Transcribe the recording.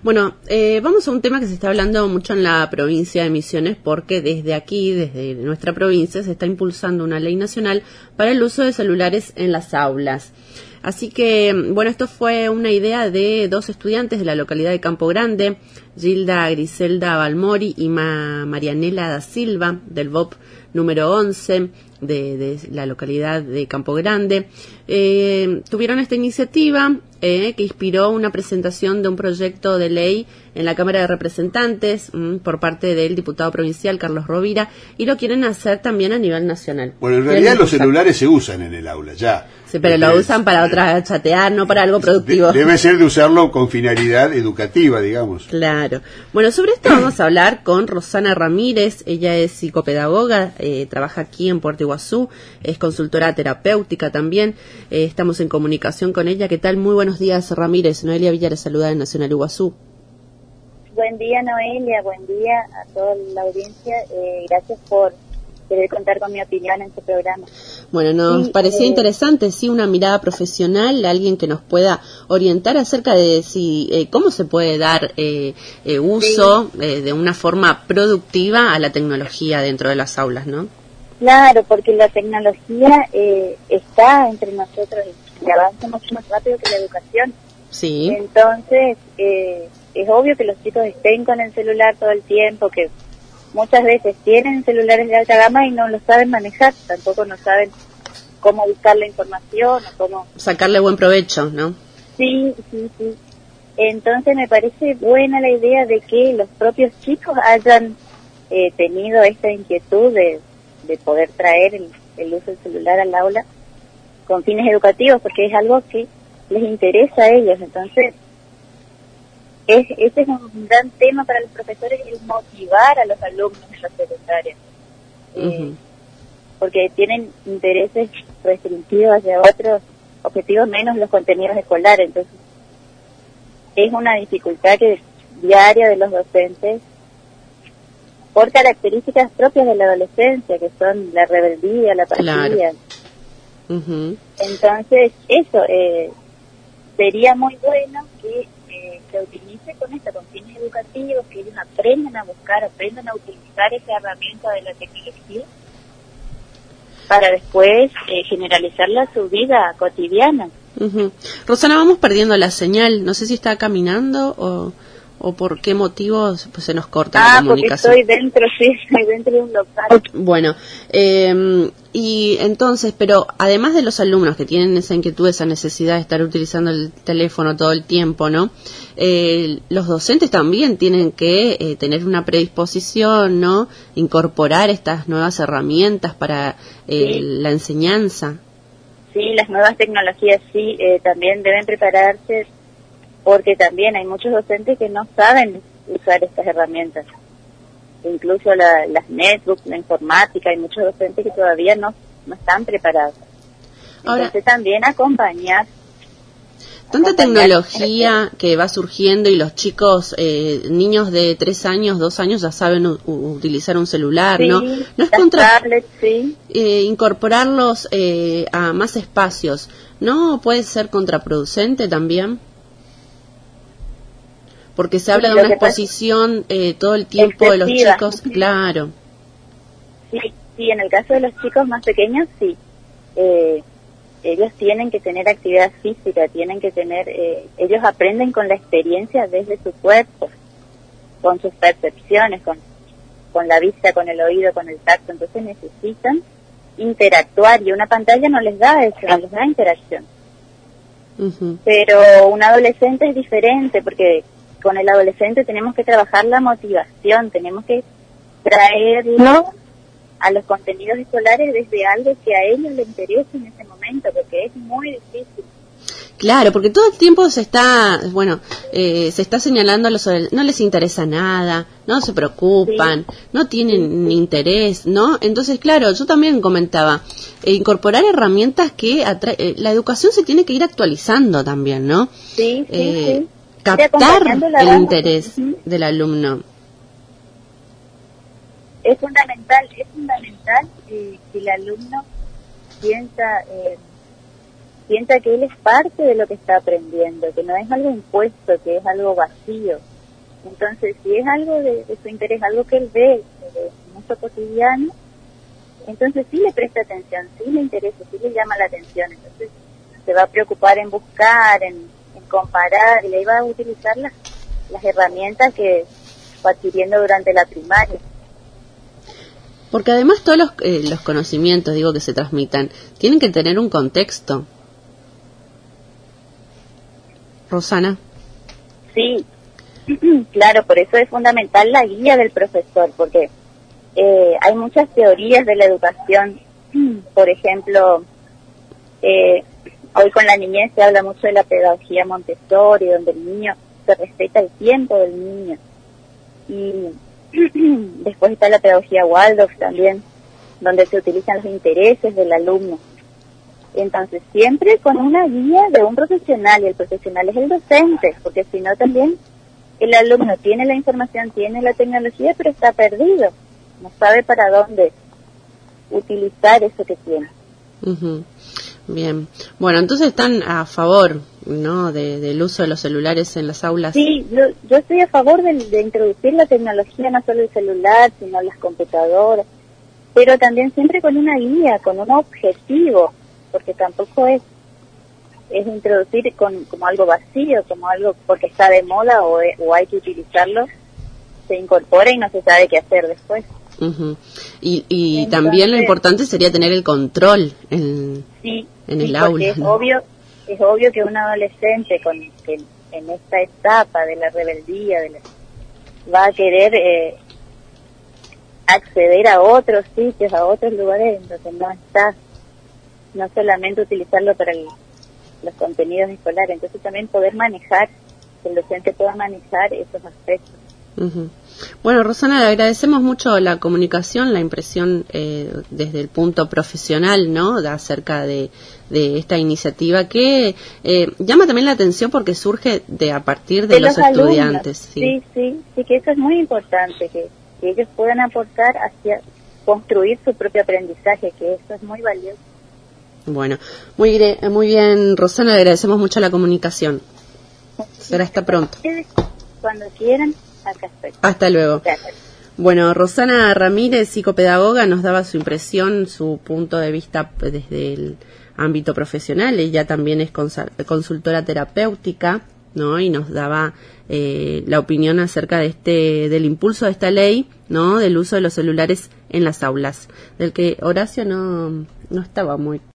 Bueno, vamos a un tema que se está hablando mucho en la provincia de Misiones porque desde aquí, desde nuestra provincia, se está impulsando una ley nacional para el uso de celulares en las aulas. Así que, bueno, esto fue una idea de dos estudiantes de la localidad de Campo Grande, Gilda Griselda Balmori y Marianela da Silva, del BOP número 11 de la localidad de Campo Grande. Tuvieron esta iniciativa que inspiró una presentación de un proyecto de ley en la Cámara de Representantes por parte del diputado provincial Carlos Rovira, y lo quieren hacer también a nivel nacional. Bueno, en realidad los celulares se usan en el aula, ya. Sí, pero lo usan para otra chatear, no para algo productivo. Debe ser de usarlo con finalidad educativa, digamos. Claro. Bueno, sobre esto vamos a hablar con Rosana Ramírez. Ella es psicopedagoga, trabaja aquí en Puerto Iguazú, es consultora terapéutica también. Estamos en comunicación con ella. ¿Qué tal? Muy buenos días, Ramírez. Noelia Villa le saluda en Nacional Iguazú. Buen día, Noelia. Buen día a toda la audiencia. Gracias por querer contar con mi opinión en este programa. Bueno, nos parecía interesante, sí, una mirada profesional, alguien que nos pueda orientar acerca de si cómo se puede dar uso de una forma productiva a la tecnología dentro de las aulas, ¿no? Claro, porque la tecnología está entre nosotros y avanza mucho más rápido que la educación. Sí. Entonces, es obvio que los chicos estén con el celular todo el tiempo, que muchas veces tienen celulares de alta gama y no lo saben manejar, tampoco no saben cómo buscar la información o cómo sacarle buen provecho, ¿no? Sí. Entonces me parece buena la idea de que los propios chicos hayan tenido esta inquietud de poder traer el uso del celular al aula con fines educativos, porque es algo que les interesa a ellos. Entonces, ese es un gran tema para los profesores, el motivar a los alumnos en la secundaria, porque tienen intereses restringidos hacia otros objetivos menos los contenidos escolares. Entonces, es una dificultad diaria de los docentes por características propias de la adolescencia, que son la rebeldía, la apatía. Claro. Entonces, eso sería muy bueno que se utilice con fines educativos, que ellos aprendan a buscar, aprendan a utilizar esa herramienta de la tecnología para después generalizarla a su vida cotidiana. Rosana, vamos perdiendo la señal, no sé si está caminando o por qué motivos pues, se nos corta la comunicación. Porque estoy dentro de un local. Bueno, y entonces, pero además de los alumnos que tienen esa inquietud, esa necesidad de estar utilizando el teléfono todo el tiempo, ¿no? Los docentes también tienen que tener una predisposición, ¿no? Incorporar estas nuevas herramientas para la enseñanza. Sí, las nuevas tecnologías también deben prepararse, porque también hay muchos docentes que no saben usar estas herramientas. Incluso las netbooks, la informática, hay muchos docentes que todavía no están preparados. Entonces ahora, también acompañar. Tanta tecnología que va surgiendo y los chicos, niños de 3 años, 2 años ya saben utilizar un celular, ¿no? No es tablets, incorporarlos a más espacios, ¿no? Puede ser contraproducente también. Porque se habla de una exposición todo el tiempo de los chicos, claro. Sí, en el caso de los chicos más pequeños, sí. Ellos tienen que tener actividad física, tienen que tener, ellos aprenden con la experiencia desde su cuerpo, con sus percepciones, con la vista, con el oído, con el tacto. Entonces necesitan interactuar y una pantalla no les da eso, no les da interacción. Pero un adolescente es diferente, porque con el adolescente tenemos que trabajar la motivación, tenemos que traerlo a los contenidos escolares desde algo que a ellos les interesa en ese momento, porque es muy difícil. Claro, porque todo el tiempo se está señalando a los adolescentes, no les interesa nada, no se preocupan, no tienen interés, ¿no? Entonces, claro, yo también comentaba, incorporar herramientas que la educación se tiene que ir actualizando también, ¿no? Sí. Captar el interés del alumno. Es fundamental que el alumno sienta que él es parte de lo que está aprendiendo, que no es algo impuesto, que es algo vacío. Entonces, si es algo de su interés, algo que él ve de mucho cotidiano, entonces sí le presta atención, sí le interesa, sí le llama la atención. Entonces se va a preocupar en buscar, en comparar, y ahí va a utilizar las herramientas que va adquiriendo durante la primaria. Porque además todos los conocimientos, digo, que se transmitan, tienen que tener un contexto. Rosana. Sí, claro, por eso es fundamental la guía del profesor, porque hay muchas teorías de la educación. Por ejemplo, hoy con la niñez se habla mucho de la pedagogía Montessori, donde el niño se respeta el tiempo del niño. Y después está la pedagogía Waldorf también, donde se utilizan los intereses del alumno. Entonces, siempre con una guía de un profesional, y el profesional es el docente, porque si no también el alumno tiene la información, tiene la tecnología, pero está perdido, no sabe para dónde utilizar eso que tiene. Uh-huh. Bien, bueno, entonces están a favor, ¿no?, del uso de los celulares en las aulas. Sí, yo estoy a favor de introducir la tecnología, no solo el celular, sino las computadoras, pero también siempre con una guía, con un objetivo, porque tampoco es introducir como algo vacío, como algo porque está de moda o hay que utilizarlo, se incorpora y no se sabe qué hacer después. Uh-huh. Y entonces, también lo importante sería tener el control en el aula. Es obvio que un adolescente que en esta etapa de la rebeldía va a querer acceder a otros sitios, a otros lugares donde no está, no solamente utilizarlo para los contenidos escolares, entonces también poder manejar, que el docente pueda manejar esos aspectos. Uh-huh. Bueno, Rosana, le agradecemos mucho la comunicación, la impresión desde el punto profesional, ¿no?, acerca de esta iniciativa que llama también la atención porque surge a partir de los estudiantes. Sí, que eso es muy importante, que ellos puedan aportar hacia construir su propio aprendizaje, que eso es muy valioso. Bueno, muy bien, Rosana, le agradecemos mucho la comunicación. Será hasta pronto. Cuando quieran. Acá estoy. Hasta luego. Gracias. Bueno, Rosana Ramírez, psicopedagoga, nos daba su impresión, su punto de vista desde el ámbito profesional. Ella también es consultora terapéutica, ¿no?, y nos daba la opinión acerca del impulso de esta ley, ¿no?, del uso de los celulares en las aulas, del que Horacio no estaba muy